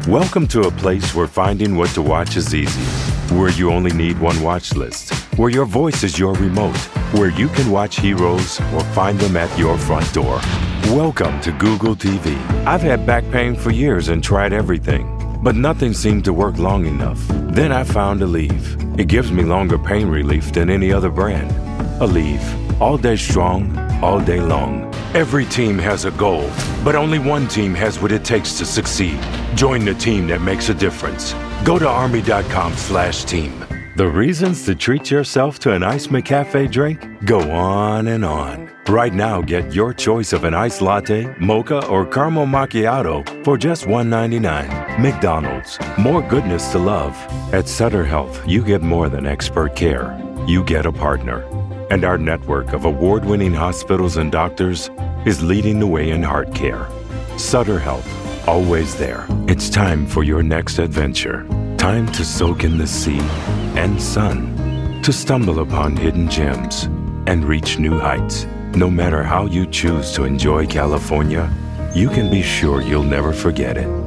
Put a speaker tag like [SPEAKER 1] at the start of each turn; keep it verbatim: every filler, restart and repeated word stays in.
[SPEAKER 1] Welcome to a place where finding what to watch is easy, where you only need one watch list, where your voice is your remote, where you can watch heroes or find them at your front door. Welcome to Google T V. I've had back pain for years and tried everything, but nothing seemed to work long enough. Then I found Aleve. It gives me longer pain relief than any other brand. Aleve, all day strong, all day long. Every team has a goal, but only one team has what it takes to succeed. Join the team that makes a difference. Go to army.com slash team. The reasons to treat yourself to an iced McCafe drink go on and on. Right now, get your choice of an iced latte, mocha, or caramel macchiato for just one ninety-nine. McDonald's, more goodness to love. At Sutter Health, you get more than expert care. You get a partner. And our network of award-winning hospitals and doctors is leading the way in heart care. Sutter Health, always there. It's time for your next adventure. Time to soak in the sea and sun, to stumble upon hidden gems and reach new heights. No matter how you choose to enjoy California, you can be sure you'll never forget it.